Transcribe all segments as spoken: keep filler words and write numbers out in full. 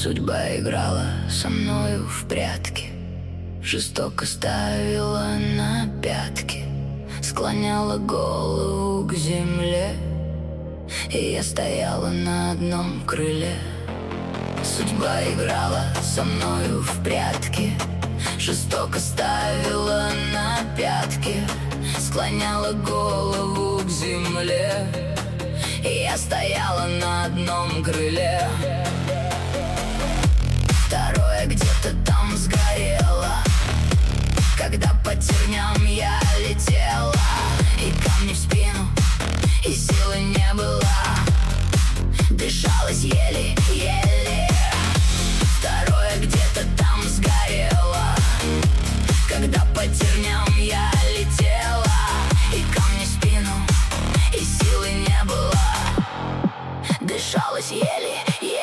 Судьба играла со мною в прятки, жестоко ставила на пятки, склоняла голову к земле, и я стояла на одном крыле. Судьба играла со мною в прятки, жестоко ставила на пятки, склоняла голову к земле, и я стояла на одном крыле. Второе где-то там сгорело, когда по терням я летела, и камни в спину, и силы не было, дышалось еле-еле. Второе где-то там сгорело, когда по терням я летела, и камни в спину, и силы не было, дышалось еле-еле.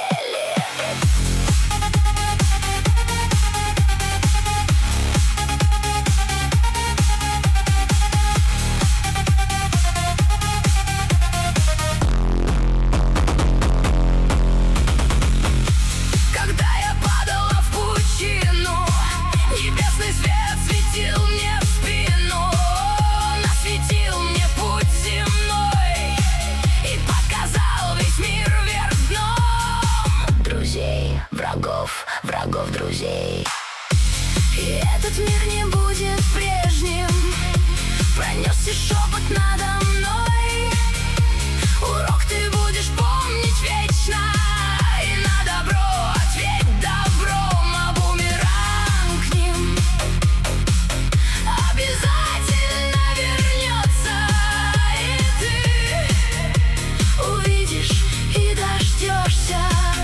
Врагов, врагов, друзей. И этот мир не будет прежним. Пронесся шепот надо мной. Урок ты будешь помнить вечно, и на добро ответь добром, а бумеранг к ним обязательно вернется, и ты увидишь и дождешься.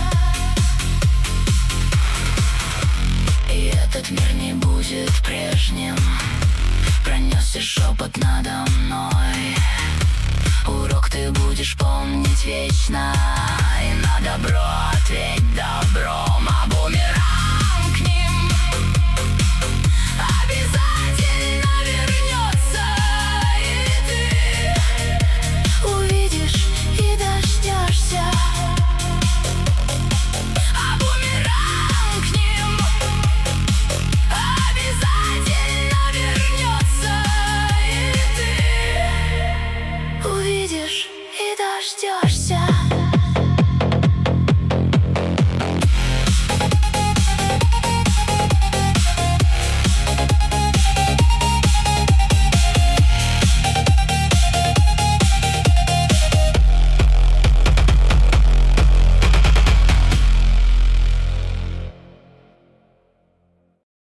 Этот мир не будет прежним. Пронесся шепот надо мной. Урок ты будешь помнить вечно, и на добро ответь добром, а бумеранг